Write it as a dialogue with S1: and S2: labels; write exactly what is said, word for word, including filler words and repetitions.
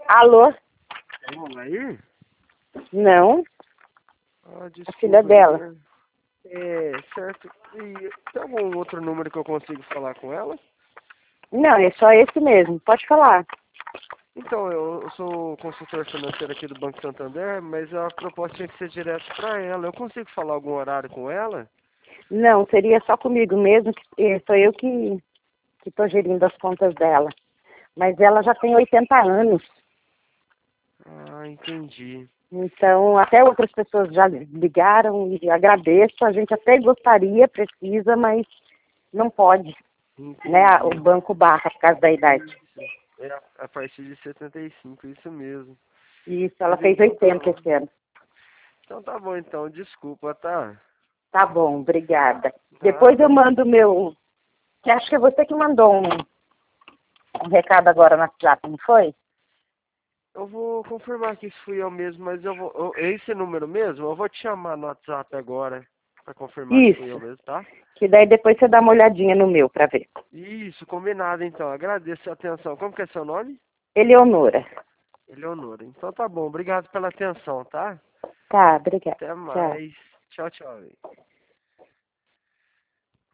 S1: Alô?
S2: Alô, aí?
S1: Não,
S2: Ah,
S1: a
S2: desculpa.
S1: filha dela.
S2: né? É, certo. E tem algum outro número que eu consigo falar com ela?
S1: Não, é só esse mesmo. Pode falar.
S2: Então, eu, eu sou consultor financeiro aqui do Banco Santander, mas a proposta tinha que ser direto para ela. Eu consigo falar algum horário com ela?
S1: Não, seria só comigo mesmo, que eh, sou eu que que estou gerindo as contas dela. Mas ela já tem oitenta anos,
S2: Ah, entendi.
S1: então até outras pessoas já ligaram e agradeço. A gente até gostaria, precisa, mas não pode, né? O
S2: Entendi.
S1: banco barra por causa da idade.
S2: É a a partir de setenta e cinco, isso mesmo.
S1: Isso, ela
S2: Mas
S1: fez
S2: então tá
S1: oitenta
S2: bom.
S1: esse ano.
S2: Então tá bom, então. Desculpa, tá?
S1: Tá bom, obrigada. Depois eu
S2: Nada.
S1: mando o meu. Que acho que é você que mandou um, um recado agora no WhatsApp, não foi?
S2: Eu vou confirmar que isso fui eu mesmo, mas eu vou. eu- é esse número mesmo? Eu vou te chamar no WhatsApp agora pra confirmar que fui eu
S1: Isso.
S2: mesmo, tá?
S1: Que daí depois você dá uma olhadinha no meu pra ver.
S2: Isso, combinado então. Agradeço a atenção. Como que é seu nome?
S1: Eleonora.
S2: Eleonora. Então tá bom. Obrigado pela atenção, tá?
S1: Tá, obrigada.
S2: Até
S1: Tchau.
S2: mais. Tchau, tchau.